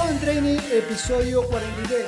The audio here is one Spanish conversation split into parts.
Pro Training, episodio 43.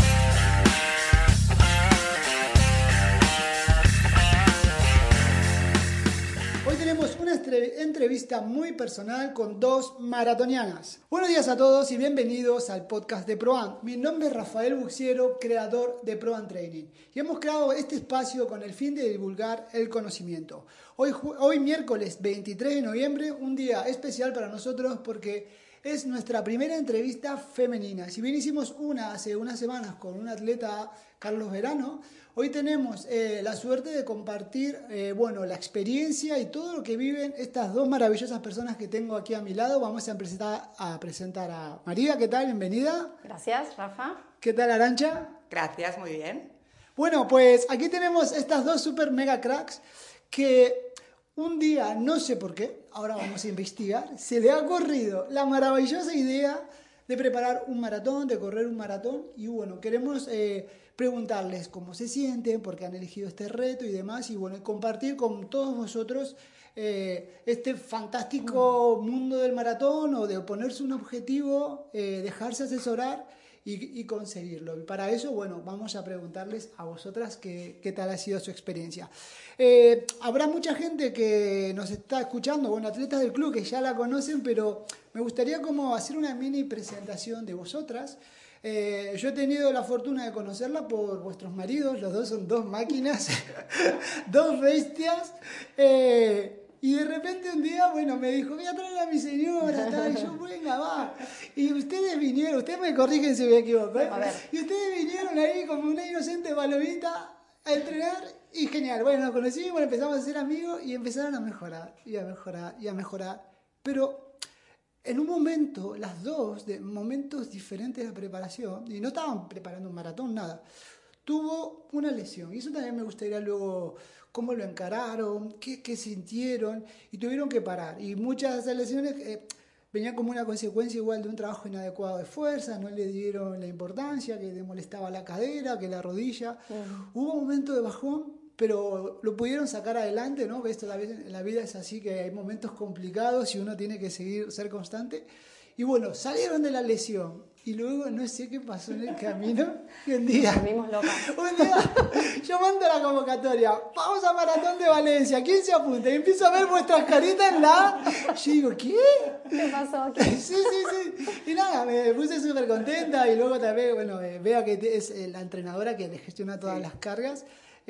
Hoy tenemos una entrevista muy personal con dos maratonianas. Buenos días a todos y bienvenidos al podcast de ProAm. Mi nombre es Rafael Buxiero, creador de ProAm Training. Y hemos creado este espacio con el fin de divulgar el conocimiento. Hoy miércoles 23 de noviembre, un día especial para nosotros porque es nuestra primera entrevista femenina. Si bien hicimos una hace unas semanas con un atleta, Carlos Verano, hoy tenemos la suerte de compartir la experiencia y todo lo que viven estas dos maravillosas personas que tengo aquí a mi lado. Vamos a presentar a María. ¿Qué tal? Bienvenida. Gracias, Rafa. ¿Qué tal, Arantxa? Gracias, muy bien. Bueno, pues aquí tenemos estas dos super mega cracks que un día, no sé por qué, ahora vamos a investigar, se le ha ocurrido la maravillosa idea de preparar un maratón, de correr un maratón. Y bueno, queremos preguntarles cómo se sienten, por qué han elegido este reto y demás. Y bueno, compartir con todos vosotros este fantástico mundo del maratón, o de ponerse un objetivo, dejarse asesorar y conseguirlo. Y para eso, bueno, vamos a preguntarles a vosotras qué tal ha sido su experiencia. Habrá mucha gente que nos está escuchando, bueno, atletas del club que ya la conocen, pero me gustaría como hacer una mini presentación de vosotras. Yo he tenido la fortuna de conocerla por vuestros maridos, los dos son dos máquinas, dos bestias. Y de repente un día, bueno, me dijo, voy a traer a mi señora, tal, y yo, venga, va. Y ustedes vinieron, ustedes me corrigen si me equivoco, ¿eh? A ver. Y ustedes vinieron ahí como una inocente palomita a entrenar, y genial. Bueno, nos conocimos, empezamos a ser amigos y empezaron a mejorar, y a mejorar, y a mejorar. Pero en un momento, las dos, de momentos diferentes de preparación, y no estaban preparando un maratón, nada, tuvo una lesión. Y eso también me gustaría luego cómo lo encararon, qué sintieron, y tuvieron que parar. Y muchas de esas lesiones venían como una consecuencia igual de un trabajo inadecuado de fuerza, no le dieron la importancia, que le molestaba la cadera, que la rodilla. Hubo un momento de bajón, pero lo pudieron sacar adelante, ¿no? Esto en la vida es así, que hay momentos complicados y uno tiene que ser constante. Y bueno, salieron de la lesión. Y luego no sé qué pasó en el camino. Y un día, yo mando la convocatoria. Vamos a Maratón de Valencia. ¿Quién se apunta? Y empiezo a ver vuestras caritas en la... Yo digo, ¿qué? ¿Qué pasó aquí? Sí. Y nada, me puse súper contenta. Y luego también, bueno, veo que es la entrenadora que le gestiona todas las cargas.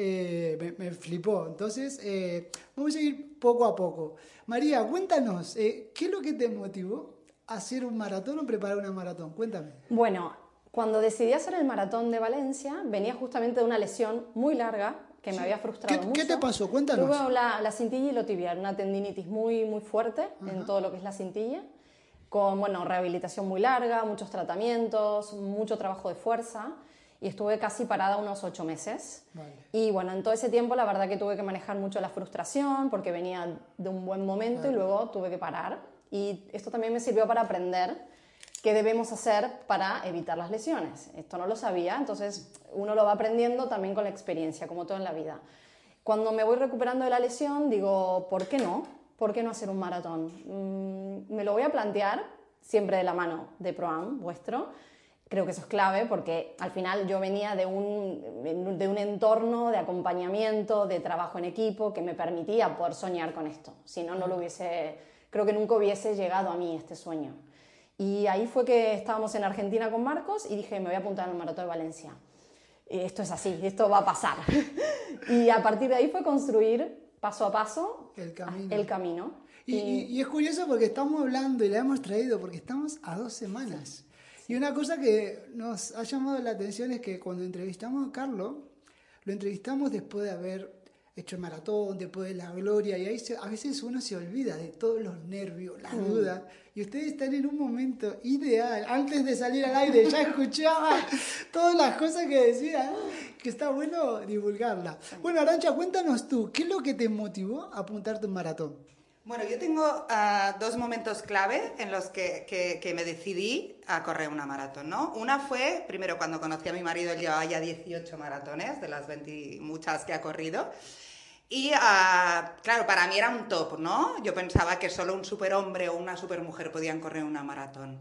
Me flipó. Entonces, vamos a ir poco a poco. María, cuéntanos, ¿qué es lo que te motivó a hacer un maratón o preparar una maratón? Cuéntame. Bueno, cuando decidí hacer el maratón de Valencia, venía justamente de una lesión muy larga que me había frustrado mucho. ¿Qué te pasó? Cuéntanos. Tuve la cintilla isquiotibial, una tendinitis muy, muy fuerte en todo lo que es la cintilla, con rehabilitación muy larga, muchos tratamientos, mucho trabajo de fuerza, y estuve casi parada unos 8 meses. Vale. Y bueno, en todo ese tiempo la verdad que tuve que manejar mucho la frustración porque venía de un buen momento y luego tuve que parar. Y esto también me sirvió para aprender qué debemos hacer para evitar las lesiones. Esto no lo sabía, entonces uno lo va aprendiendo también con la experiencia, como todo en la vida. Cuando me voy recuperando de la lesión, digo, ¿por qué no? ¿Por qué no hacer un maratón? Me lo voy a plantear siempre de la mano de ProAm, vuestro. Creo que eso es clave porque al final yo venía de un entorno de acompañamiento, de trabajo en equipo que me permitía poder soñar con esto. Si no, no lo hubiese... Creo que nunca hubiese llegado a mí este sueño. Y ahí fue que estábamos en Argentina con Marcos y dije, me voy a apuntar al Maratón de Valencia. Esto es así, esto va a pasar. Y a partir de ahí fue construir paso a paso el camino. Y es curioso porque estamos hablando y la hemos traído porque estamos a 2 semanas. Sí. Y una cosa que nos ha llamado la atención es que cuando entrevistamos a Carlos, lo entrevistamos después de haber hecho el maratón, después de la gloria, y ahí a veces uno se olvida de todos los nervios, las dudas, y ustedes están en un momento ideal. Antes de salir al aire ya escuchaba todas las cosas que decían, que está bueno divulgarla. Bueno, Arantxa, cuéntanos tú, ¿qué es lo que te motivó a apuntarte un maratón? Bueno, yo tengo 2 momentos clave en los que me decidí a correr una maratón, ¿no? Una fue, primero, cuando conocí a mi marido, él llevaba ya 18 maratones, de las 20 muchas que ha corrido. Y, claro, para mí era un top, ¿no? Yo pensaba que solo un superhombre o una supermujer podían correr una maratón.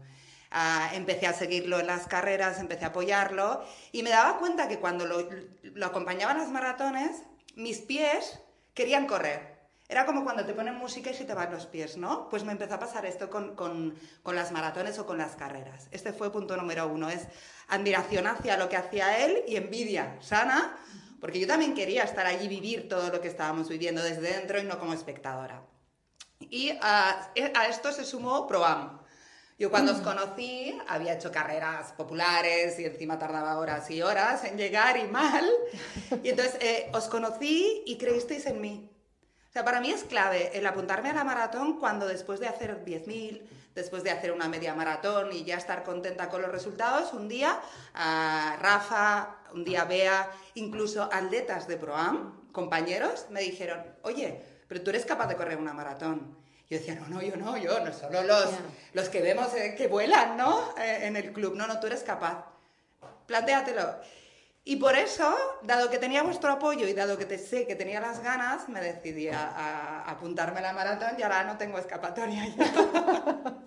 Empecé a seguirlo en las carreras, empecé a apoyarlo y me daba cuenta que cuando lo acompañaba en las maratones, mis pies querían correr. Era como cuando te ponen música y se te van los pies, ¿no? Pues me empezó a pasar esto con las maratones o con las carreras. Este fue punto número 1, es admiración hacia lo que hacía él y envidia sana, porque yo también quería estar allí, vivir todo lo que estábamos viviendo desde dentro y no como espectadora. Y a esto se sumó ProAm. Yo cuando os conocí había hecho carreras populares y encima tardaba horas y horas en llegar y mal. Y entonces os conocí y creísteis en mí. O sea, para mí es clave el apuntarme a la maratón cuando después de hacer 10.000, después de hacer una media maratón y ya estar contenta con los resultados, un día Rafa, un día Bea, incluso atletas de ProAm, compañeros, me dijeron, oye, pero tú eres capaz de correr una maratón. Yo decía, no solo los que vemos que vuelan, ¿no? En el club, no, tú eres capaz. Plantéatelo. Y por eso, dado que tenía vuestro apoyo y dado que sé que tenía las ganas, me decidí a apuntarme a la maratón y ahora no tengo escapatoria ya.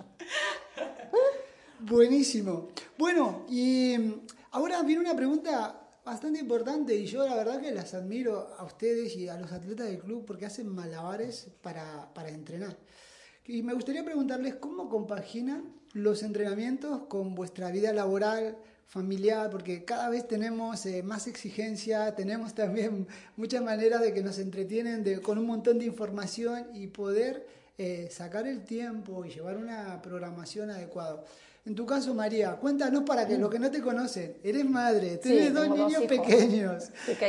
Buenísimo. Bueno, y ahora viene una pregunta bastante importante y yo la verdad que las admiro a ustedes y a los atletas del club porque hacen malabares para entrenar. Y me gustaría preguntarles cómo compaginan los entrenamientos con vuestra vida laboral, familiar, porque cada vez tenemos más exigencia, tenemos también muchas maneras de que nos entretienen con un montón de información y poder sacar el tiempo y llevar una programación adecuada. En tu caso, María, cuéntanos para que los que no te conocen, eres madre, tienes dos niños pequeños.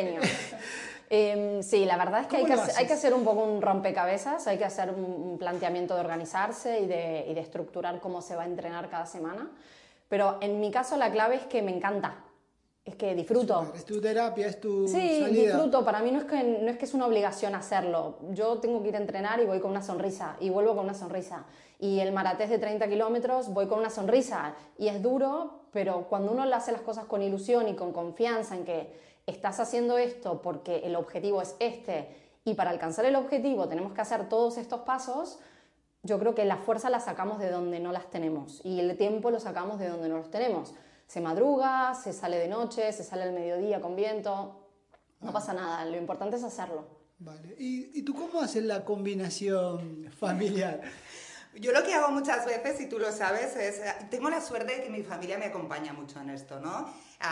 Sí, la verdad es que ¿Cómo hay que hacer un poco un rompecabezas, hay que hacer un planteamiento de organizarse y de estructurar cómo se va a entrenar cada semana. Pero en mi caso la clave es que me encanta, es que disfruto. Super, es tu terapia, es tu Sí, salida. disfruto. Para mí no es que es una obligación hacerlo. Yo tengo que ir a entrenar y voy con una sonrisa y vuelvo con una sonrisa. Y el maratés de 30 kilómetros voy con una sonrisa. Y es duro, pero cuando uno le hace las cosas con ilusión y con confianza en que estás haciendo esto porque el objetivo es este y para alcanzar el objetivo tenemos que hacer todos estos pasos, yo creo que la fuerza la sacamos de donde no las tenemos y el tiempo lo sacamos de donde no los tenemos. Se madruga, se sale de noche, se sale al mediodía con viento, no pasa nada, lo importante es hacerlo. Vale. ¿Y tú cómo haces la combinación familiar? Yo lo que hago muchas veces, y tú lo sabes, es... Tengo la suerte de que mi familia me acompaña mucho en esto, ¿no?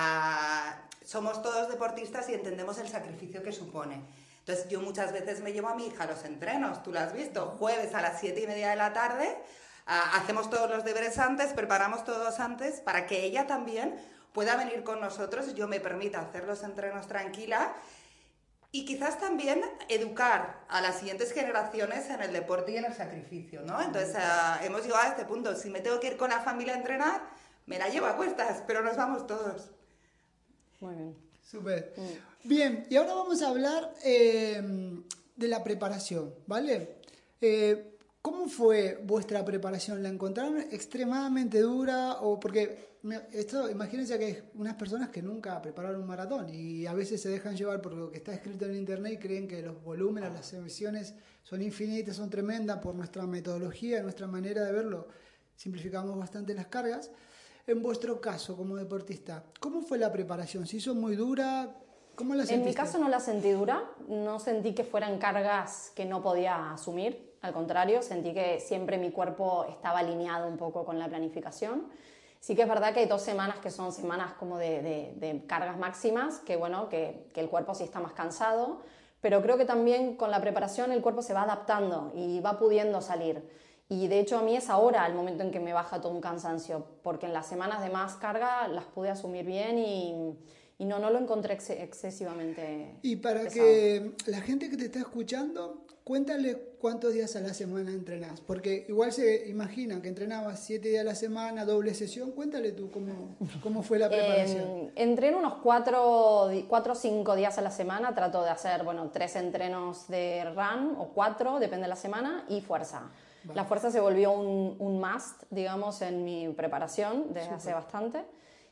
Somos todos deportistas y entendemos el sacrificio que supone. Entonces yo muchas veces me llevo a mi hija a los entrenos, tú lo has visto, jueves a las 7:30 de la tarde, hacemos todos los deberes antes, preparamos todos antes para que ella también pueda venir con nosotros y yo me permita hacer los entrenos tranquila y quizás también educar a las siguientes generaciones en el deporte y en el sacrificio, ¿no? Entonces hemos llegado a este punto, si me tengo que ir con la familia a entrenar, me la llevo a cuestas, pero nos vamos todos. Muy bien. Súper. Bien, y ahora vamos a hablar de la preparación, ¿vale? ¿Cómo fue vuestra preparación? ¿La encontraron extremadamente dura? O porque imagínense que hay unas personas que nunca prepararon un maratón y a veces se dejan llevar por lo que está escrito en internet y creen que los volúmenes, las emisiones son infinitas, son tremendas por nuestra metodología, nuestra manera de verlo. Simplificamos bastante las cargas. En vuestro caso, como deportista, ¿cómo fue la preparación? ¿Se hizo muy dura? ¿Cómo la sentiste? En mi caso no la sentí dura, no sentí que fueran cargas que no podía asumir, al contrario, sentí que siempre mi cuerpo estaba alineado un poco con la planificación. Sí que es verdad que hay 2 semanas que son semanas como de cargas máximas, que bueno, que el cuerpo sí está más cansado, pero creo que también con la preparación el cuerpo se va adaptando y va pudiendo salir. Y de hecho a mí es ahora el momento en que me baja todo un cansancio, porque en las semanas de más carga las pude asumir bien y no lo encontré excesivamente Y para pesado. que la gente que te está escuchando, cuéntale cuántos días a la semana entrenás, porque igual se imagina que entrenabas 7 días a la semana, doble sesión. Cuéntale tú cómo fue la preparación. Entreno unos 4 o 5 días a la semana, trato de hacer 3 entrenos de run o 4, depende de la semana, y fuerza. Vale. La fuerza se volvió un must, digamos, en mi preparación desde hace bastante.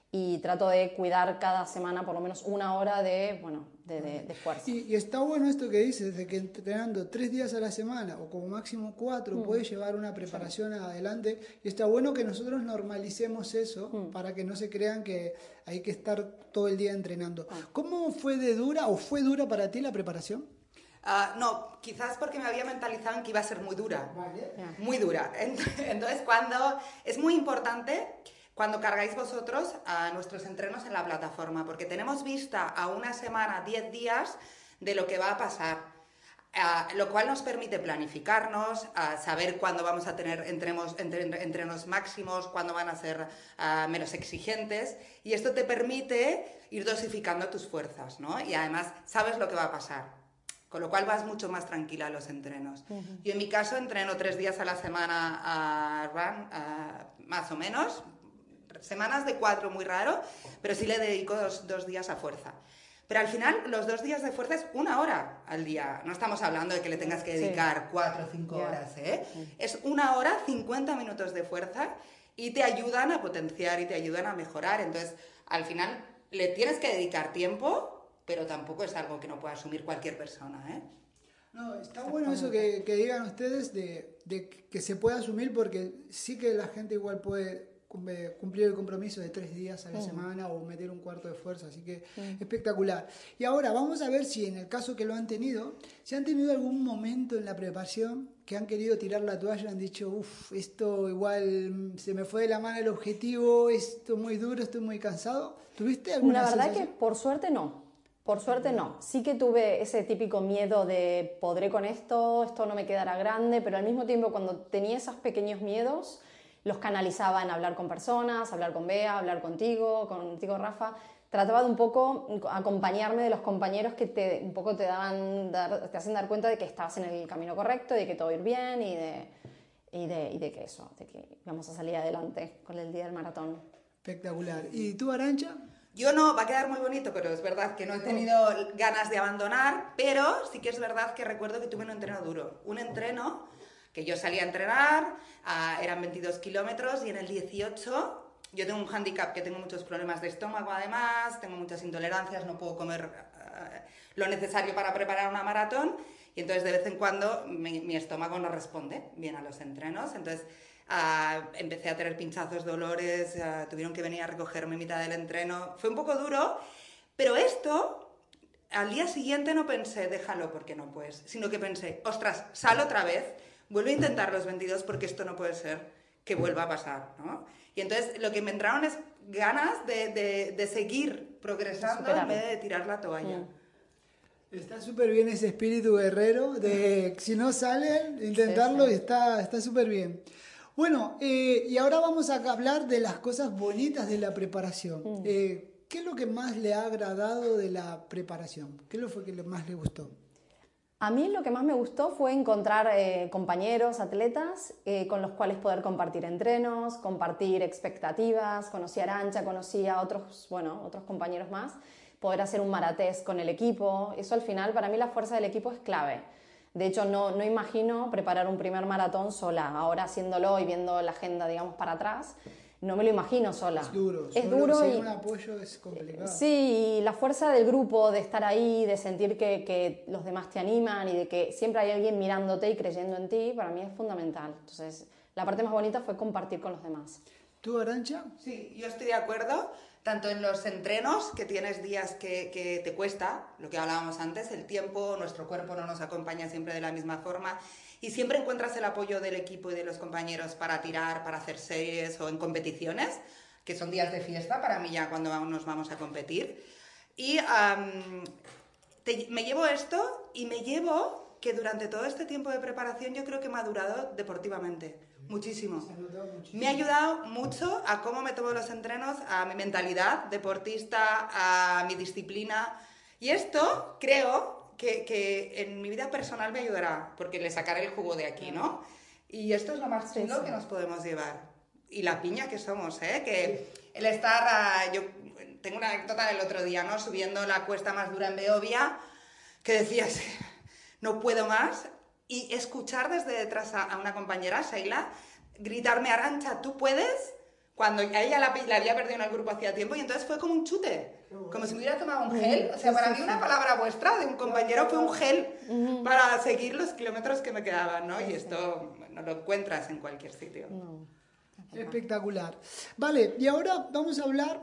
y trato de cuidar cada semana por lo menos una hora de fuerza. Y está bueno esto que dices, de que entrenando 3 días a la semana o como máximo 4 puedes llevar una preparación adelante. Y está bueno que nosotros normalicemos eso para que no se crean que hay que estar todo el día entrenando. ¿Cómo fue de dura o fue dura para ti la preparación? No, quizás porque me había mentalizado en que iba a ser muy dura. Vale. Muy dura. Entonces, es muy importante cuando cargáis vosotros a nuestros entrenos en la plataforma, porque tenemos vista a una semana, 10 días de lo que va a pasar, lo cual nos permite planificarnos, saber cuándo vamos a tener entrenos máximos, cuándo van a ser menos exigentes, y esto te permite ir dosificando tus fuerzas, ¿no? Y además sabes lo que va a pasar. Con lo cual vas mucho más tranquila a los entrenos. Yo en mi caso entreno 3 días a la semana más o menos. Semanas de 4 muy raro, pero sí le dedico 2 días a fuerza. Pero al final los 2 días de fuerza es 1 hora al día. No estamos hablando de que le tengas que dedicar 4 o 5 horas, ¿eh? Es 1 hora, 50 minutos de fuerza y te ayudan a potenciar y te ayudan a mejorar. Entonces, al final le tienes que dedicar tiempo, pero tampoco es algo que no pueda asumir cualquier persona, ¿eh? No, está bueno eso que digan ustedes de que se puede asumir, porque sí que la gente igual puede cumplir el compromiso de 3 días a la semana o meter un cuarto de fuerza, así que espectacular. Y ahora vamos a ver si en el caso que lo han tenido, si han tenido algún momento en la preparación que han querido tirar la toalla, han dicho, uff, esto igual se me fue de la mano el objetivo, esto es muy duro, estoy muy cansado. ¿Tuviste alguna La verdad sensación? que por suerte no. Por suerte no. Sí que tuve ese típico miedo de podré con esto no me quedará grande, pero al mismo tiempo cuando tenía esos pequeños miedos, los canalizaba en hablar con personas, hablar con Bea, hablar contigo Rafa. Trataba de un poco acompañarme de los compañeros que un poco te hacen dar cuenta de que estabas en el camino correcto, de que todo iba a ir bien y de que íbamos a salir adelante con el día del maratón. Espectacular. ¿Y tú, Arantxa? Yo no, va a quedar muy bonito, pero es verdad que no he tenido ganas de abandonar, pero sí que es verdad que recuerdo que tuve un entreno duro. Un entreno que yo salía a entrenar, eran 22 kilómetros y en el 18 yo tengo un hándicap, que tengo muchos problemas de estómago además, tengo muchas intolerancias, no puedo comer lo necesario para preparar una maratón y entonces de vez en cuando mi estómago no responde bien a los entrenos, entonces empecé a tener pinchazos, dolores, tuvieron que venir a recogerme en mitad del entreno, fue un poco duro, pero esto al día siguiente no pensé déjalo porque no puedes, sino que pensé, ostras, sal otra vez, vuelve a intentar los 22 porque esto no puede ser que vuelva a pasar, ¿no? Y entonces lo que me entraron es ganas de seguir progresando en vez de tirar la toalla. Está súper bien ese espíritu guerrero de si no salen, intentarlo, sí. Y está súper bien. Bueno, y ahora vamos a hablar de las cosas bonitas de la preparación. ¿Qué es lo que más le ha agradado de la preparación? ¿Qué es lo que más le gustó? A mí lo que más me gustó fue encontrar compañeros, atletas, con los cuales poder compartir entrenos, compartir expectativas. Conocí a Arantxa, conocí a otros compañeros más, poder hacer un maratés con el equipo. Eso al final, para mí la fuerza del equipo es clave. De hecho, no imagino preparar un primer maratón sola. Ahora haciéndolo y viendo la agenda, digamos, para atrás, no me lo imagino sola. Es duro. Es duro sin y un apoyo es complicado. Sí, y la fuerza del grupo, de estar ahí, de sentir que los demás te animan y de que siempre hay alguien mirándote y creyendo en ti, para mí es fundamental. Entonces, la parte más bonita fue compartir con los demás. ¿Tú, Arantxa? Sí, yo estoy de acuerdo, tanto en los entrenos, que tienes días que te cuesta, lo que hablábamos antes, el tiempo, nuestro cuerpo no nos acompaña siempre de la misma forma, y siempre encuentras el apoyo del equipo y de los compañeros para tirar, para hacer series o en competiciones, que son días de fiesta para mí ya cuando nos vamos a competir. Y me llevo esto y me llevo que durante todo este tiempo de preparación yo creo que he madurado deportivamente. Muchísimo. Me ha ayudado mucho a cómo me tomo los entrenos, a mi mentalidad deportista, a mi disciplina. Y esto creo que en mi vida personal me ayudará, porque le sacaré el jugo de aquí, ¿no? Y esto es lo más chulo que nos podemos llevar. Y la piña que somos, ¿eh? Que el estar... yo tengo una anécdota del otro día, ¿no? Subiendo la cuesta más dura en Beovia, que decías, no puedo más... Y escuchar desde detrás a una compañera, Sheila, gritarme, Arantxa, ¿tú puedes? cuando a ella la había perdido en el grupo hacía tiempo y entonces fue como un chute, como si me hubiera tomado un gel. O sea, para mí una palabra vuestra de un compañero fue un gel para seguir los kilómetros que me quedaban, ¿no? Y esto no lo encuentras en cualquier sitio. Espectacular. Vale, y ahora vamos a hablar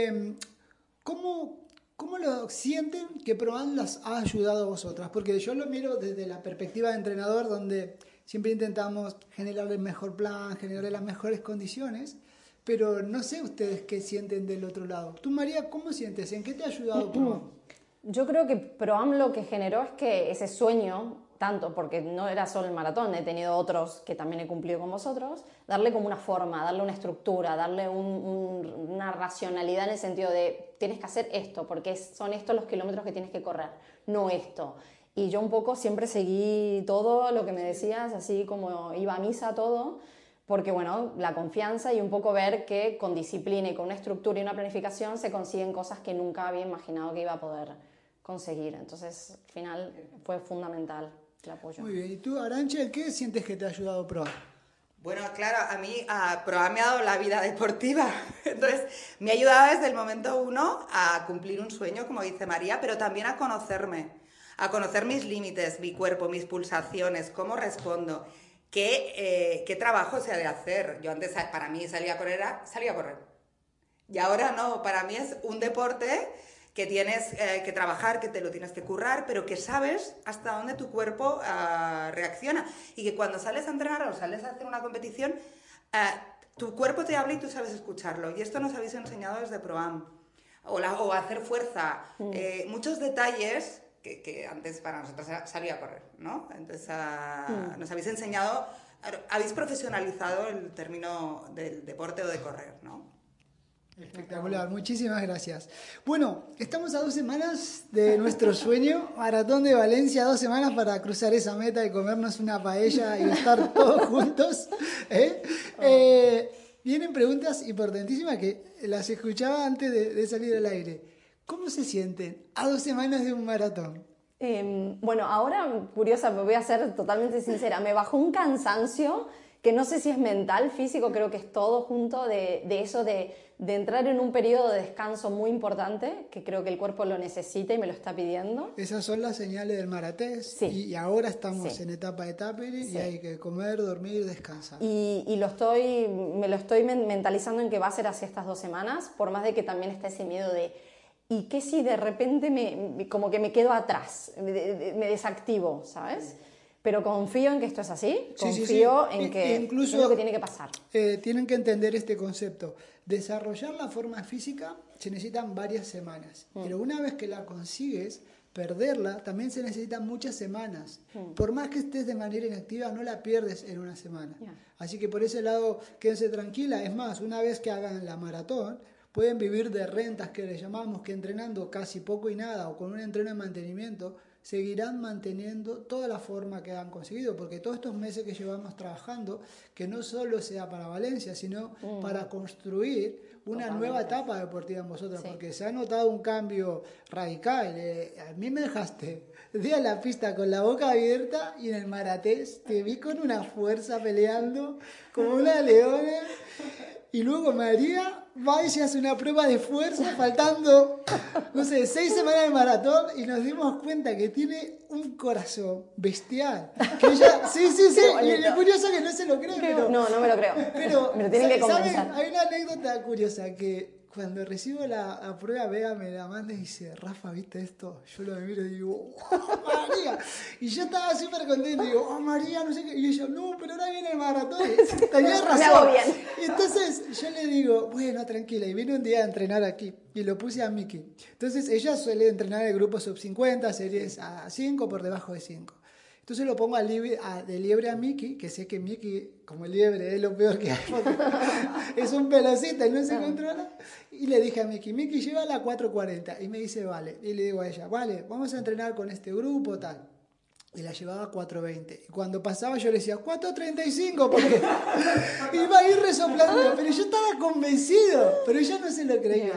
cómo lo sienten que ProAm las ha ayudado a vosotras, porque yo lo miro desde la perspectiva de entrenador, donde siempre intentamos generar el mejor plan, generar las mejores condiciones, pero no sé ustedes qué sienten del otro lado. Tú, María, ¿cómo sientes? ¿En qué te ha ayudado ProAm? Yo creo que ProAm lo que generó es que ese sueño, tanto porque no era solo el maratón, he tenido otros que también he cumplido con vosotros, darle como una forma, darle una estructura, darle una racionalidad en el sentido de tienes que hacer esto, porque son estos los kilómetros que tienes que correr, no esto. Y yo un poco siempre seguí todo lo que me decías, así como iba a misa todo, porque bueno, la confianza y un poco ver que con disciplina y con una estructura y una planificación se consiguen cosas que nunca había imaginado que iba a poder conseguir. Entonces, al final fue fundamental el apoyo. Muy bien. ¿Y tú, Arantxa, qué sientes que te ha ayudado ProAm? Bueno, claro, a mí ProAm me ha dado la vida deportiva. Entonces, me ha ayudado desde el momento 1 a cumplir un sueño, como dice María, pero también a conocer mis límites, mi cuerpo, mis pulsaciones, cómo respondo, qué trabajo se ha de hacer. Yo antes, para mí, salía a correr. Y ahora no, para mí es un deporte que tienes que trabajar, que te lo tienes que currar, pero que sabes hasta dónde tu cuerpo reacciona. Y que cuando sales a entrenar o sales a hacer una competición, tu cuerpo te habla y tú sabes escucharlo. Y esto nos habéis enseñado desde ProAm. O hacer fuerza. Muchos detalles que antes para nosotros era salir a correr, ¿no? Entonces nos habéis enseñado, habéis profesionalizado el término del deporte o de correr, ¿no? Espectacular, muchísimas gracias. Bueno, estamos a 2 semanas de nuestro sueño, Maratón de Valencia, 2 semanas para cruzar esa meta y comernos una paella y estar todos juntos. Vienen preguntas importantísimas que las escuchaba antes de salir al aire. ¿Cómo se sienten a 2 semanas de un maratón? Bueno, ahora, curiosa, me voy a ser totalmente sincera, me bajó un cansancio que no sé si es mental, físico, creo que es todo junto de eso de entrar en un periodo de descanso muy importante, que creo que el cuerpo lo necesita y me lo está pidiendo. Esas son las señales del Maratés, sí. y ahora estamos sí. en etapa de tapering, sí. y hay que comer, dormir, descansar. Y me lo estoy mentalizando en que va a ser así estas 2 semanas, por más de que también está ese miedo de ¿y qué si de repente como que me quedo atrás, me desactivo, ¿sabes? Pero confío en que esto es así, confío en que incluso es lo que tiene que pasar. Tienen que entender este concepto. Desarrollar la forma física se necesitan varias semanas, pero una vez que la consigues, perderla también se necesitan muchas semanas. Por más que estés de manera inactiva, no la pierdes en una semana. Así que por ese lado, quédense tranquila. Es más, una vez que hagan la maratón, pueden vivir de rentas, que le llamamos, que entrenando casi poco y nada o con un entreno de mantenimiento seguirán manteniendo toda la forma que han conseguido, porque todos estos meses que llevamos trabajando, que no solo sea para Valencia, sino para construir una nueva etapa deportiva en vosotros, porque se ha notado un cambio radical. A mí me dejaste el día en la pista con la boca abierta y en el Maratés te vi con una fuerza peleando como una leona. Y luego María va y se hace una prueba de fuerza faltando, no sé, 6 semanas de maratón, y nos dimos cuenta que tiene un corazón bestial. Que ella, sí, y lo curioso es que no se lo cree. Pero, no me lo creo. Pero, me lo tienen que convencer. ¿saben? Hay una anécdota curiosa que cuando recibo la prueba, Vega me la manda y dice, Rafa, ¿viste esto? Yo lo miro y digo, ¡oh, María! Y yo estaba súper contento y digo, ¡oh, María! No sé qué. Y ella, no, pero ahora viene el maratón. Tenía razón. Me hago bien. Y entonces yo le digo, bueno, tranquila. Y vine un día a entrenar aquí y lo puse a Miki. Entonces ella suele entrenar el grupo sub 50, series a 5, por debajo de 5. Entonces lo pongo de liebre a Miki, que sé que Miki, como liebre, es lo peor que hay, porque es un pelocita y no se controla. Y le dije a Miki, llévala a 4:40. Y me dice, vale. Y le digo a ella, vale, vamos a entrenar con este grupo, tal. Y la llevaba a 4:20. Y cuando pasaba yo le decía, 4:35, porque iba a ir resoplando. Pero yo estaba convencido, pero ella no se lo creía.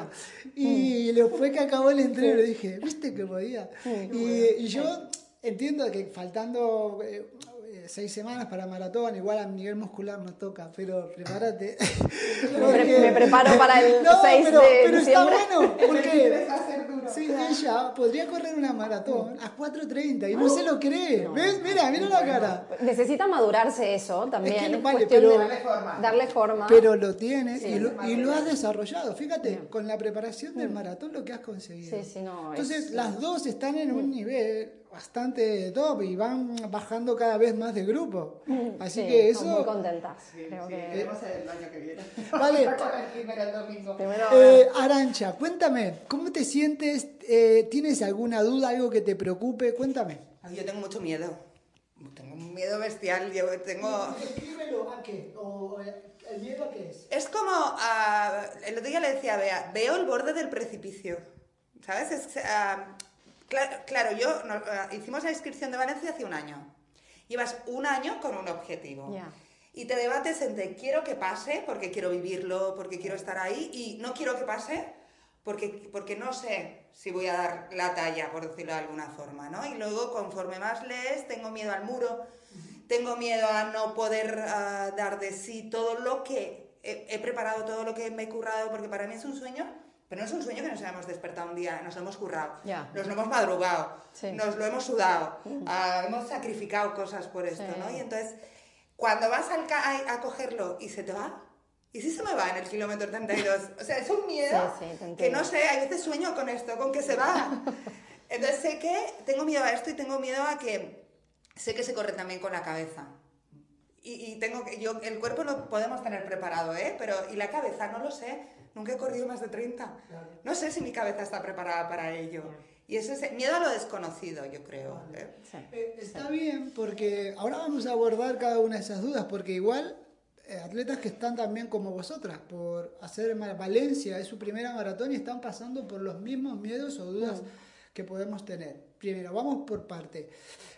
Y después que acabó el entreno le dije, ¿viste que podía? Y yo entiendo que faltando 6 semanas para maratón, igual a nivel muscular no toca, pero prepárate. Me preparo para el 6 de pero está diciembre. bueno, porque sí, ella podría correr una maratón a 4:30 y no se lo cree. ¿Ves? Mira la cara. Necesita madurarse eso también. Es que es vale, cuestión pero- de darle forma. Pero lo tienes Sí, y lo has desarrollado. Fíjate, con la preparación del maratón lo que has conseguido. Sí, no, Entonces, las dos están en un nivel bastante top y van bajando cada vez más de grupo. Así sí, que estamos muy eso... contentas. Creo que... Veremos el año que viene. Vale. Para correr primero el domingo. Primero, Arancha, cuéntame, ¿cómo te sientes? ¿Tienes alguna duda, algo que te preocupe? Cuéntame. Ay, yo tengo mucho miedo. Tengo un miedo bestial. Escríbelo a qué, o el miedo a qué es. Es como, el otro día le decía a Bea, veo el borde del precipicio, ¿sabes? Claro, hicimos la inscripción de Valencia hace un año. Llevas un año con un objetivo. Ya. Y te debates entre quiero que pase, porque quiero vivirlo, porque quiero estar ahí, y no quiero que pase, porque no sé si voy a dar la talla, por decirlo de alguna forma, ¿no? Y luego, conforme más lees, tengo miedo al muro, tengo miedo a no poder dar de sí todo lo que he preparado, todo lo que me he currado, porque para mí es un sueño, pero no es un sueño que nos hayamos despertado un día, nos lo hemos currado, Ya. nos lo hemos madrugado, Sí. nos lo hemos sudado, hemos sacrificado cosas por esto, Sí. ¿no? Y entonces, cuando vas a cogerlo y se te va, ¿y si se me va en el kilómetro 32? O sea, es un miedo Sí, te que entiendo. no sé, hay veces sueño con esto, con que se va. Entonces sé que tengo miedo a esto y tengo miedo a que sé que se corre también con la cabeza. Y tengo que, el cuerpo lo podemos tener preparado, ¿eh? Pero, y la cabeza, no lo sé. Nunca he corrido más de 30. No sé si mi cabeza está preparada para ello. Y eso es miedo a lo desconocido, yo creo. ¿eh? Sí. Está bien, porque ahora vamos a abordar cada una de esas dudas, porque igual atletas que están también como vosotras por hacer Valencia, es su primera maratón y están pasando por los mismos miedos o dudas que podemos tener. Primero, vamos por parte.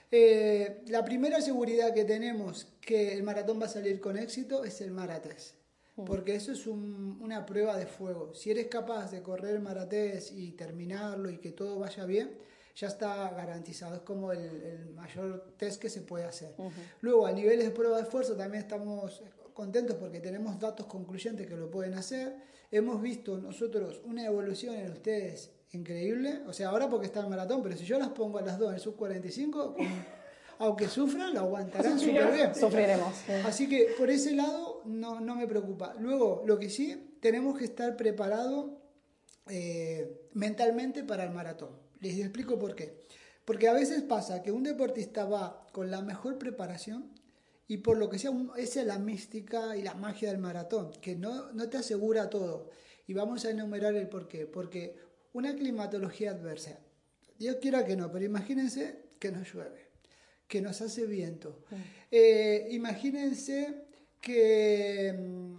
La primera seguridad que tenemos que el maratón va a salir con éxito es el Maratés. Porque eso es una prueba de fuego. Si eres capaz de correr el Maratés y terminarlo y que todo vaya bien, ya está garantizado. Es como el mayor test que se puede hacer. Luego, a niveles de prueba de esfuerzo también estamos contentos porque tenemos datos concluyentes que lo pueden hacer. Hemos visto nosotros una evolución en ustedes increíble. O sea, ahora porque está el maratón, pero si yo las pongo a las dos en el sub 45, aunque sufran, lo aguantarán súper bien. Sufriremos. Sí. Así que por ese lado no me preocupa. Luego, lo que sí, tenemos que estar preparados mentalmente para el maratón. Les explico por qué. Porque a veces pasa que un deportista va con la mejor preparación y por lo que sea, esa es la mística y la magia del maratón, que no te asegura todo. Y vamos a enumerar el por qué. Porque una climatología adversa, Dios quiera que no, pero imagínense que nos llueve, que nos hace viento. Imagínense que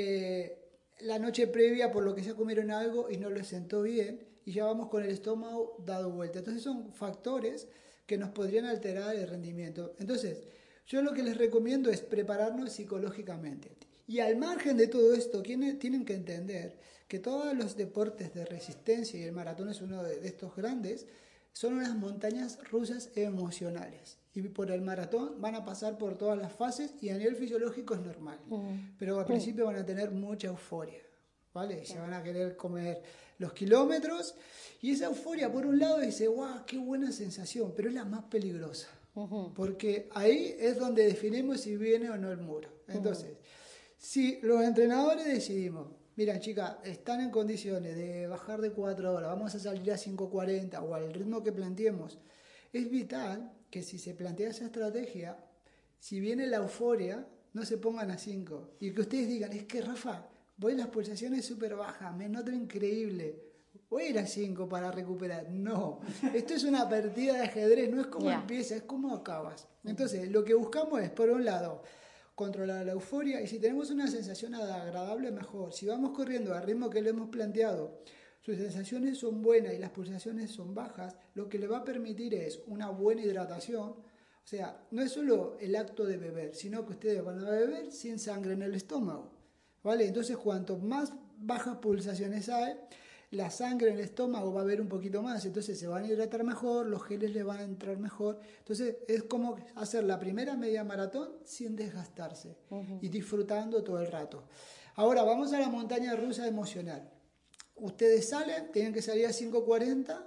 la noche previa por lo que sea comieron algo y no les sentó bien y ya vamos con el estómago dado vuelta. Entonces son factores que nos podrían alterar el rendimiento. Entonces, yo lo que les recomiendo es prepararnos psicológicamente. Y al margen de todo esto, tienen que entender que todos los deportes de resistencia, y el maratón es uno de estos grandes, son unas montañas rusas emocionales. Y por el maratón van a pasar por todas las fases y a nivel fisiológico es normal. Pero al principio van a tener mucha euforia, ¿vale? Se van a querer comer los kilómetros y esa euforia por un lado dice, ¡guau, qué buena sensación! Pero es la más peligrosa. Porque ahí es donde definimos si viene o no el muro. Entonces, si los entrenadores decidimos, mira chicas, están en condiciones de bajar de 4 horas, vamos a salir a 5:40 o al ritmo que planteemos, es vital que si se plantea esa estrategia, si viene la euforia, no se pongan a 5. Y que ustedes digan, es que Rafa, voy las pulsaciones súper bajas, me noto increíble, voy a ir a 5 para recuperar. No, esto es una partida de ajedrez, no es como empieza, es como acabas. Entonces, lo que buscamos es, por un lado, controlar la euforia y si tenemos una sensación agradable, mejor. Si vamos corriendo al ritmo que le hemos planteado, sus sensaciones son buenas y las pulsaciones son bajas, lo que le va a permitir es una buena hidratación. O sea, no es solo el acto de beber, sino que ustedes van a beber sin sangre en el estómago, ¿vale? Entonces, cuanto más bajas pulsaciones hay, la sangre en el estómago va a haber un poquito más, entonces se van a hidratar mejor, los geles le van a entrar mejor. Entonces es como hacer la primera media maratón sin desgastarse y disfrutando todo el rato. Ahora vamos a la montaña rusa emocional. Ustedes salen, tienen que salir a 5:40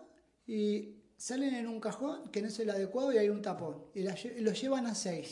y salen en un cajón que no es el adecuado y hay un tapón y los llevan a 6.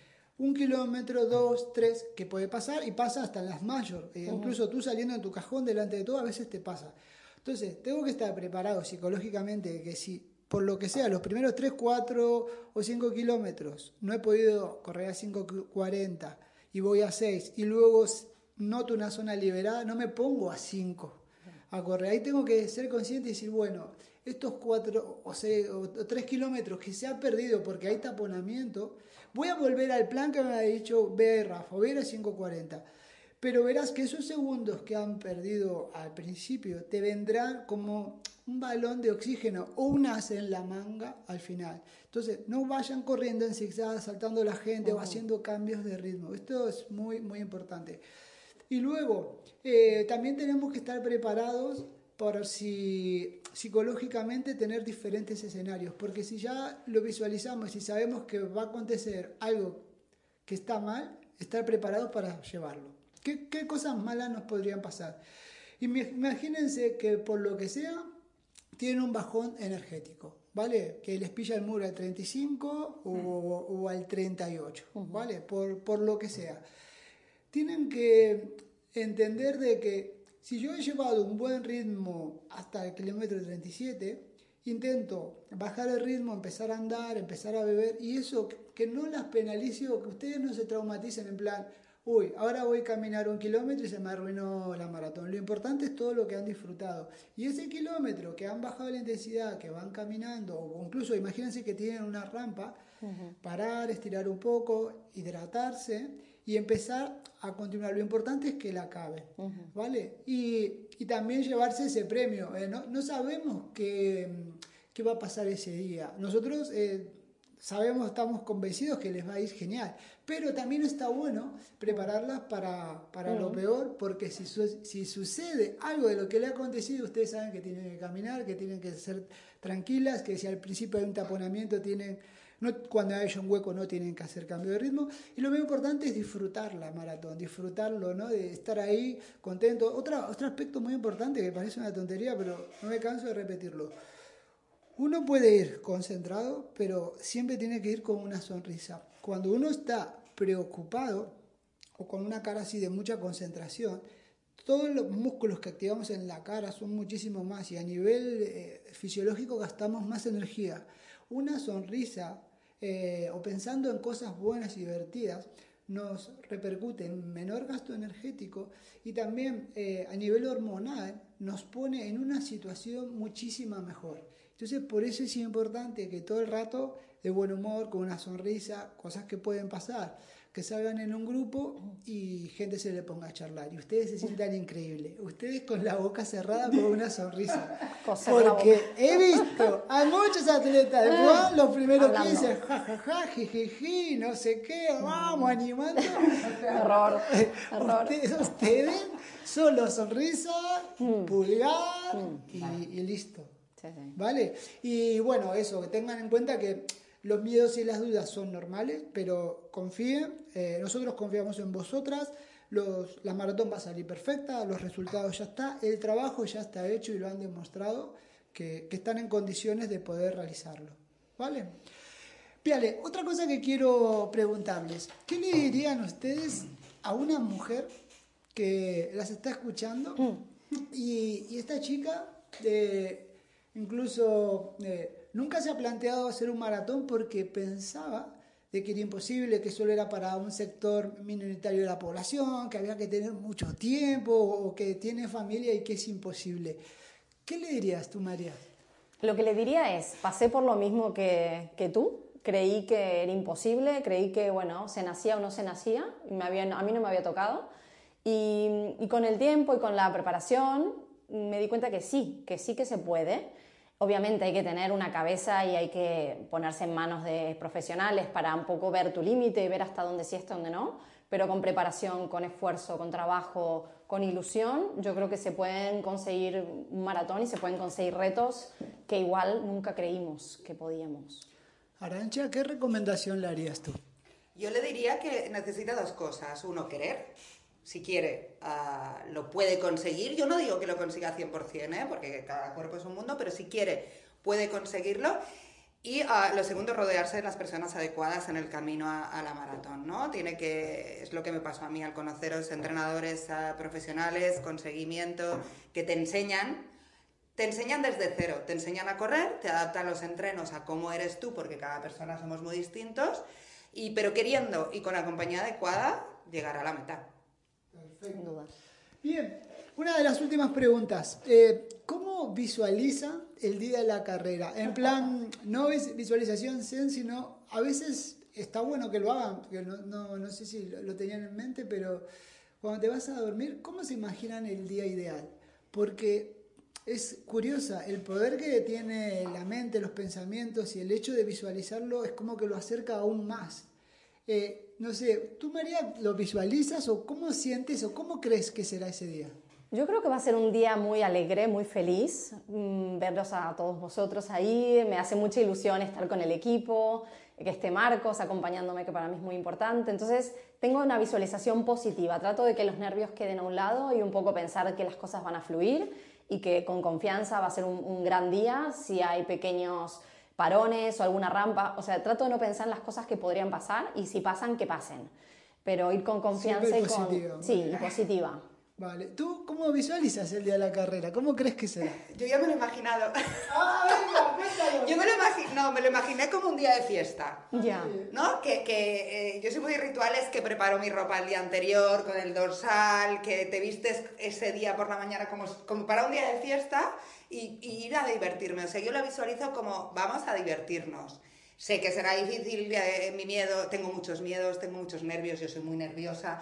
1 kilómetro, 2, 3, que puede pasar y pasa hasta en las mayores. Incluso tú saliendo en tu cajón delante de todo, a veces te pasa. Entonces, tengo que estar preparado psicológicamente que si por lo que sea, los primeros 3, 4 o 5 kilómetros no he podido correr a 5:40 y voy a 6 y luego noto una zona liberada, no me pongo a 5 a correr. Ahí tengo que ser consciente y decir, bueno, estos 4 o 6 o 3 kilómetros que se ha perdido porque hay taponamiento, voy a volver al plan que me ha dicho Bea y Rafa, voy a ir a 5:40. Pero verás que esos segundos que han perdido al principio te vendrán como un balón de oxígeno o un as en la manga al final. Entonces, no vayan corriendo en zigzag, saltando a la gente o haciendo cambios de ritmo. Esto es muy, muy importante. Y luego, también tenemos que estar preparados por si psicológicamente tener diferentes escenarios, porque si ya lo visualizamos y sabemos que va a acontecer algo que está mal, estar preparados para llevarlo. ¿Qué cosas malas nos podrían pasar? Imagínense que por lo que sea, tienen un bajón energético, ¿vale? Que les pilla el muro al 35 o al 38, ¿vale? Por lo que sea. Tienen que entender de que si yo he llevado un buen ritmo hasta el kilómetro 37, intento bajar el ritmo, empezar a andar, empezar a beber, y eso que no las penalice o que ustedes no se traumaticen en plan, uy, ahora voy a caminar 1 kilómetro y se me arruinó la maratón. Lo importante es todo lo que han disfrutado. Y ese kilómetro que han bajado la intensidad, que van caminando, o incluso imagínense que tienen una rampa, parar, estirar un poco, hidratarse y empezar a continuar. Lo importante es que la acaben, ¿vale? Y también llevarse ese premio. No sabemos qué va a pasar ese día. Nosotros sabemos, estamos convencidos que les va a ir genial, pero también está bueno prepararlas para lo peor, porque si sucede algo de lo que le ha acontecido, ustedes saben que tienen que caminar, que tienen que ser tranquilas, que si al principio hay un taponamiento cuando haya un hueco no tienen que hacer cambio de ritmo. Y lo más importante es disfrutar la maratón, disfrutarlo, ¿no? De estar ahí contento. Otro aspecto muy importante que parece una tontería, pero no me canso de repetirlo. Uno puede ir concentrado, pero siempre tiene que ir con una sonrisa. Cuando uno está preocupado o con una cara así de mucha concentración, todos los músculos que activamos en la cara son muchísimo más y a nivel fisiológico gastamos más energía. Una sonrisa o pensando en cosas buenas y divertidas nos repercute en menor gasto energético y también a nivel hormonal nos pone en una situación muchísimo mejor. Entonces por eso es importante que todo el rato de buen humor, con una sonrisa, cosas que pueden pasar, que salgan en un grupo y gente se le ponga a charlar y ustedes se sientan increíbles, ustedes con la boca cerrada con una sonrisa, porque he visto a muchos atletas de Juan los primeros que dicen jajaja, jijiji, no sé qué, vamos animando. Error. Ustedes solo sonrisa, pulgar y listo. Sí. ¿Vale? Y bueno, eso, que tengan en cuenta que los miedos y las dudas son normales, pero confíen, nosotros confiamos en vosotras, la maratón va a salir perfecta, los resultados ya están, el trabajo ya está hecho y lo han demostrado que están en condiciones de poder realizarlo. ¿Vale? Fíjale, otra cosa que quiero preguntarles, ¿qué le dirían ustedes a una mujer que las está escuchando y esta chica incluso nunca se ha planteado hacer un maratón porque pensaba de que era imposible, que solo era para un sector minoritario de la población, que había que tener mucho tiempo o que tiene familia y que es imposible? ¿Qué le dirías tú, María? Lo que le diría es, pasé por lo mismo que tú, creí que era imposible, creí que, bueno, se nacía o no se nacía, a mí no me había tocado, y con el tiempo y con la preparación me di cuenta que sí que se puede. Obviamente hay que tener una cabeza y hay que ponerse en manos de profesionales para un poco ver tu límite y ver hasta dónde sí, hasta dónde no, pero con preparación, con esfuerzo, con trabajo, con ilusión, yo creo que se pueden conseguir un maratón y se pueden conseguir retos que igual nunca creímos que podíamos. Arantxa, ¿qué recomendación le harías tú? Yo le diría que necesita dos cosas. Uno, querer. Si quiere, lo puede conseguir. Yo no digo que lo consiga 100%, porque cada cuerpo es un mundo, pero si quiere, puede conseguirlo. Y lo segundo, rodearse de las personas adecuadas en el camino a la maratón, ¿no? Es lo que me pasó a mí al conoceros entrenadores profesionales con seguimiento que te enseñan desde cero, te enseñan a correr, te adaptan los entrenos a cómo eres tú, porque cada persona somos muy distintos, pero queriendo y con la compañía adecuada, llegar a la meta. Perfecto. Sin duda. Bien, una de las últimas preguntas. ¿Cómo visualiza el día de la carrera? En plan, no es visualización zen, sino a veces está bueno que lo hagan, porque no sé si lo tenían en mente, pero cuando te vas a dormir, ¿cómo se imaginan el día ideal? Porque es curiosa, el poder que tiene la mente, los pensamientos y el hecho de visualizarlo es como que lo acerca aún más. No sé, ¿tú, María, lo visualizas o cómo sientes o cómo crees que será ese día? Yo creo que va a ser un día muy alegre, muy feliz, verlos a todos vosotros ahí, me hace mucha ilusión estar con el equipo, que esté Marcos acompañándome, que para mí es muy importante. Entonces tengo una visualización positiva, trato de que los nervios queden a un lado y un poco pensar que las cosas van a fluir y que con confianza va a ser un gran día. Si hay pequeños parones o alguna rampa, o sea, trato de no pensar en las cosas que podrían pasar y si pasan, que pasen, pero ir con confianza Siempre y con... positiva. Sí, y positiva. Vale, ¿tú cómo visualizas el día de la carrera? ¿Cómo crees que será? Yo ya me lo he imaginado. ¡Ah, venga, cuéntalo! Yo me lo imaginé como un día de fiesta. Ya. ¿No? Yo soy muy rituales, que preparo mi ropa el día anterior con el dorsal, que te vistes ese día por la mañana como para un día de fiesta y ir a divertirme. O sea, yo lo visualizo como vamos a divertirnos. Sé que será difícil, mi miedo, tengo muchos miedos, tengo muchos nervios, yo soy muy nerviosa.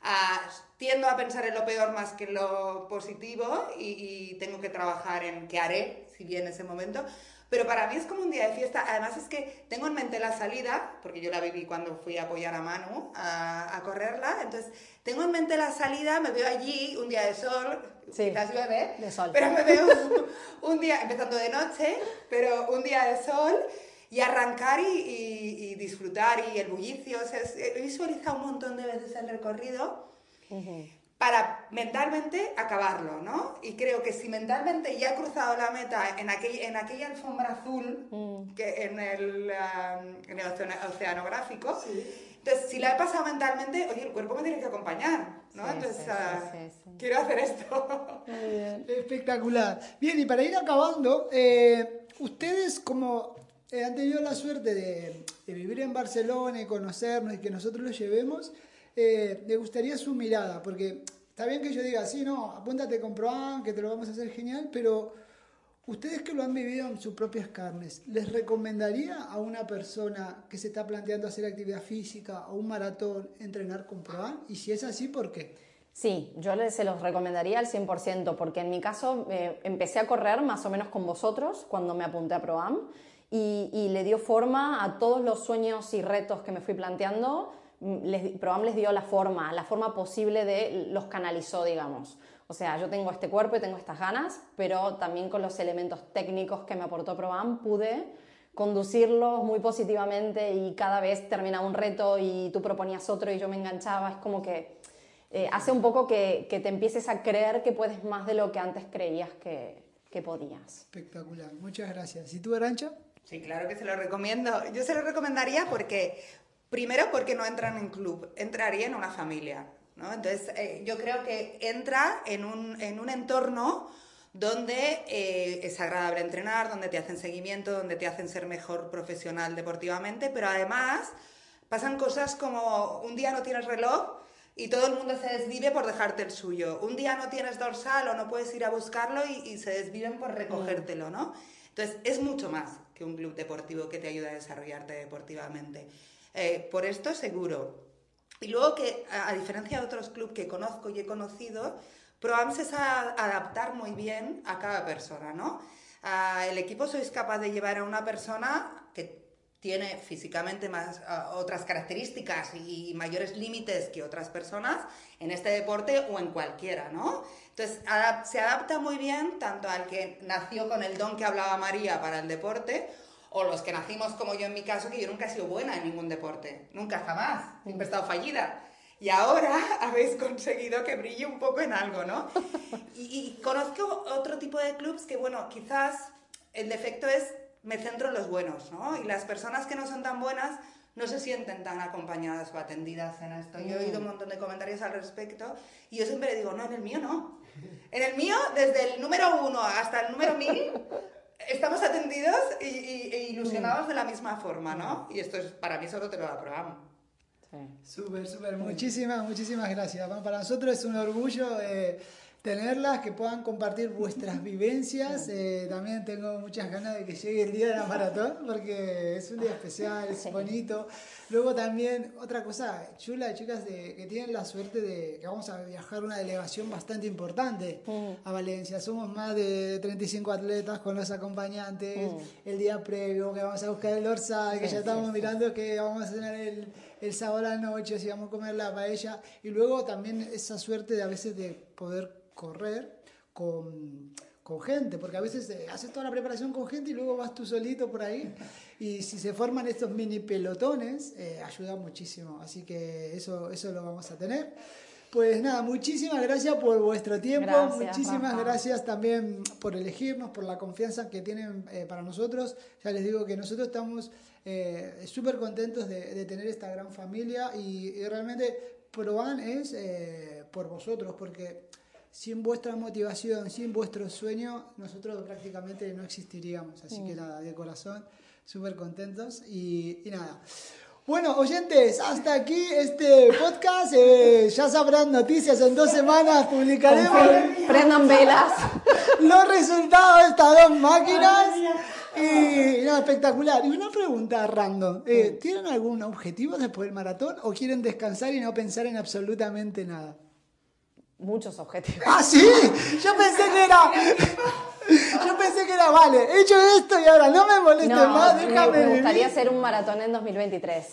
Tiendo a pensar en lo peor más que en lo positivo y tengo que trabajar en qué haré, si viene ese momento. Pero para mí es como un día de fiesta. Además es que tengo en mente la salida, porque yo la viví cuando fui a apoyar a Manu a correrla. Entonces, tengo en mente la salida, me veo allí, un día de sol, Sí, quizás llueve, de sol. pero me veo un día, empezando de noche, pero un día de sol, y arrancar y disfrutar, y el bullicio. O sea, he visualizado un montón de veces el recorrido. Para mentalmente acabarlo, ¿no? Y creo que si mentalmente ya he cruzado la meta en aquella alfombra azul, que en el oceanográfico, sí. Entonces si la he pasado mentalmente, oye, el cuerpo me tiene que acompañar, ¿no? Sí, Entonces sí. quiero hacer esto. Muy bien. Espectacular. Bien, y para ir acabando, ustedes como han tenido la suerte de vivir en Barcelona y conocernos y que nosotros los llevemos, me gustaría su mirada, porque está bien que yo diga, sí, no, apúntate con ProAm, que te lo vamos a hacer genial, pero ustedes que lo han vivido en sus propias carnes, ¿les recomendaría a una persona que se está planteando hacer actividad física o un maratón entrenar con ProAm? Y si es así, ¿por qué? Sí, yo se los recomendaría al 100%, porque en mi caso empecé a correr más o menos con vosotros cuando me apunté a ProAm y le dio forma a todos los sueños y retos que me fui planteando. ProAm les dio la forma posible, los canalizó, digamos. O sea, yo tengo este cuerpo y tengo estas ganas, pero también con los elementos técnicos que me aportó ProAm pude conducirlos muy positivamente y cada vez terminaba un reto y tú proponías otro y yo me enganchaba. Es como que hace un poco que te empieces a creer que puedes más de lo que antes creías que podías. Espectacular, muchas gracias. ¿Y tú, Arantxa? Sí, claro que se lo recomiendo. Yo se lo recomendaría primero porque no entran en club, entraría en una familia, ¿no? Entonces, yo creo que entra en un entorno donde es agradable entrenar, donde te hacen seguimiento, donde te hacen ser mejor profesional deportivamente, pero además pasan cosas como un día no tienes reloj y todo el mundo se desvive por dejarte el suyo. Un día no tienes dorsal o no puedes ir a buscarlo y se desviven por recogértelo, ¿no? Entonces, es mucho más que un club deportivo que te ayuda a desarrollarte deportivamente. Por esto seguro. Y luego que, a diferencia de otros clubes que conozco y he conocido, ProAm se sabe adaptar muy bien a cada persona, ¿no? El equipo sois capaz de llevar a una persona que tiene físicamente más otras características y mayores límites que otras personas en este deporte o en cualquiera, ¿no? Entonces, se adapta muy bien tanto al que nació con el don que hablaba María para el deporte, o los que nacimos como yo en mi caso, que yo nunca he sido buena en ningún deporte, nunca jamás, siempre he estado fallida. Y ahora habéis conseguido que brille un poco en algo, ¿no? Y conozco otro tipo de clubs que, bueno, quizás el defecto es me centro en los buenos, ¿no? Y las personas que no son tan buenas no se sienten tan acompañadas o atendidas en esto. Yo he oído un montón de comentarios al respecto y yo siempre digo, no, en el mío no. En el mío, desde el número 1 hasta el número 1000, estamos atendidos e ilusionados de la misma forma, ¿no? Y esto es, para mí solo te lo aprobamos. Súper, súper. Muchísimas gracias. Bueno, para nosotros es un orgullo tenerlas, que puedan compartir vuestras vivencias. También tengo muchas ganas de que llegue el día de la maratón, porque es un día especial, es bonito. Luego también, otra cosa chula, chicas, que tienen la suerte de que vamos a viajar una delegación bastante importante a Valencia. Somos más de 35 atletas con los acompañantes. El día previo, que vamos a buscar el dorsal, que ya estamos mirando que vamos a cenar el sábado a la noche, si vamos a comer la paella. Y luego también esa suerte de a veces de poder correr con gente, porque a veces haces toda la preparación con gente y luego vas tú solito por ahí, y si se forman estos mini pelotones, ayuda muchísimo, así que eso lo vamos a tener. Pues nada, muchísimas gracias por vuestro tiempo, muchísimas gracias también por elegirnos, por la confianza que tienen para nosotros. Ya les digo que nosotros estamos súper contentos de tener esta gran familia, y realmente Proban es por vosotros, porque sin vuestra motivación, sin vuestro sueño, nosotros prácticamente no existiríamos. Así que nada, de corazón, súper contentos y nada. Bueno, oyentes, hasta aquí este podcast. Ya sabrán noticias, en 2 semanas publicaremos. Prendan velas. Los resultados de estas 2 máquinas. Y no, espectacular. Y una pregunta random. ¿Tienen algún objetivo después del maratón o quieren descansar y no pensar en absolutamente nada? Muchos objetivos. ¡Ah, sí! Yo pensé que era, vale, he hecho esto y ahora no me molestes más, déjame me gustaría vivir. hacer un maratón en 2023.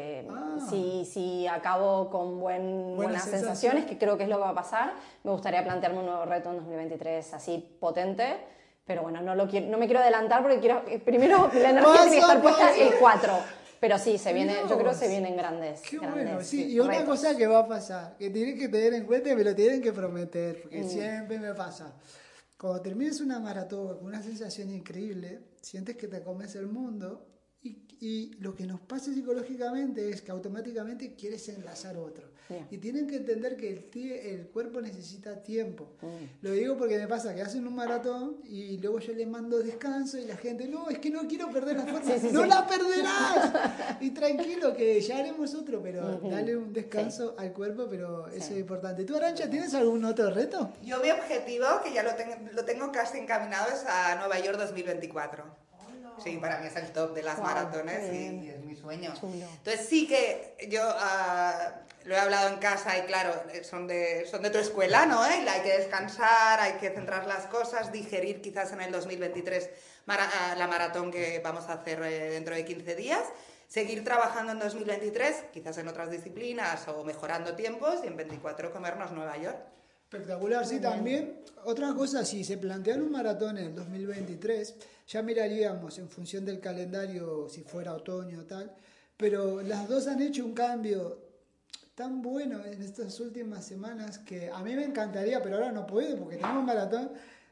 Si acabo con buenas sensaciones, que creo que es lo que va a pasar, me gustaría plantearme un nuevo reto en 2023 así potente. Pero bueno, no me quiero adelantar porque quiero primero la energía tiene que estar puesta el 4. Pero sí, yo creo que se vienen grandes. Qué grandes bueno, sí. Y otra retos. cosa que va a pasar, que tienen que tener en cuenta y me lo tienen que prometer, porque siempre me pasa. Cuando termines una maratón con una sensación increíble, sientes que te comes el mundo, y lo que nos pasa psicológicamente es que automáticamente quieres enlazar otro. Yeah. Y tienen que entender que el cuerpo necesita tiempo. Lo digo porque me pasa que hacen un maratón y luego yo le mando descanso y la gente, no, es que no quiero perder la fuerza. ¡No la perderás! Y tranquilo, que ya haremos otro, pero dale un descanso al cuerpo, pero eso es importante. ¿Tú, Arantxa, tienes algún otro reto? Yo mi objetivo, que ya lo tengo casi encaminado, es a Nueva York 2024. Sí, para mí es el top de las maratones y es mi sueño. Chulo. Entonces sí que yo lo he hablado en casa y claro, son de tu escuela, ¿no? Hay que descansar, hay que centrar las cosas, digerir quizás en el 2023 la maratón que vamos a hacer dentro de 15 días, seguir trabajando en 2023, quizás en otras disciplinas o mejorando tiempos, y en 24 comernos Nueva York. Espectacular, sí, también. Otra cosa, si se plantean un maratón en el 2023, ya miraríamos en función del calendario si fuera otoño o tal, pero las dos han hecho un cambio tan bueno en estas últimas semanas que a mí me encantaría, pero ahora no puedo porque tenemos un maratón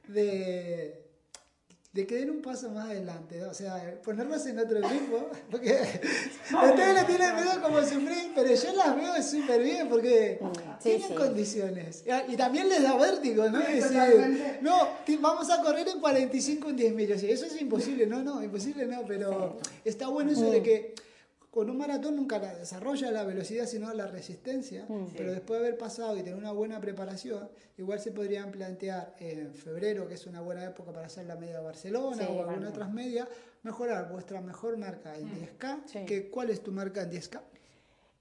de que den un paso más adelante, ¿no? O sea, ponerlos en otro grupo, porque ustedes le tienen miedo como sufrir, pero yo las veo súper bien porque tienen condiciones. Y también les da vértigo, ¿no? Sí, decir, no, vamos a correr en 45 en 10 millas. Eso es imposible, imposible no, pero está bueno eso de que con un maratón nunca la desarrolla la velocidad, sino la resistencia, pero después de haber pasado y tener una buena preparación, igual se podrían plantear en febrero, que es una buena época para hacer la media de Barcelona o algunas otras medias, mejorar vuestra mejor marca en 10K. ¿Cuál es tu marca en 10K?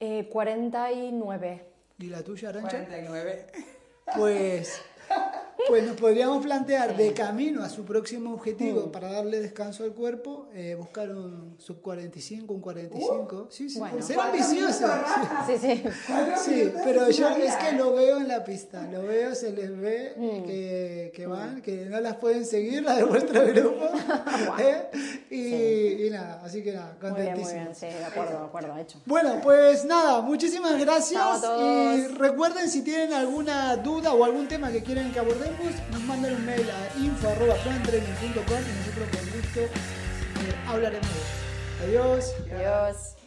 49. ¿Y la tuya, Arantxa? 49. Pues Pues nos podríamos plantear de camino a su próximo objetivo para darle descanso al cuerpo, buscar un sub 45, un 45. Sí, sí, Bueno. ser ambicioso. Sí, sí. Sí, pero yo es que lo veo en la pista, lo veo, se les ve que van, que no las pueden seguir, las de vuestro grupo. Y nada, así que nada, Muy bien, contentísimo. sí, de acuerdo, hecho. Bueno, pues nada, muchísimas gracias. Chao a todos. Y recuerden, si tienen alguna duda o algún tema que quieren que abordemos, nos mandan un mail a info@plantraining.com y nosotros con gusto hablaremos de eso. Adiós. Adiós.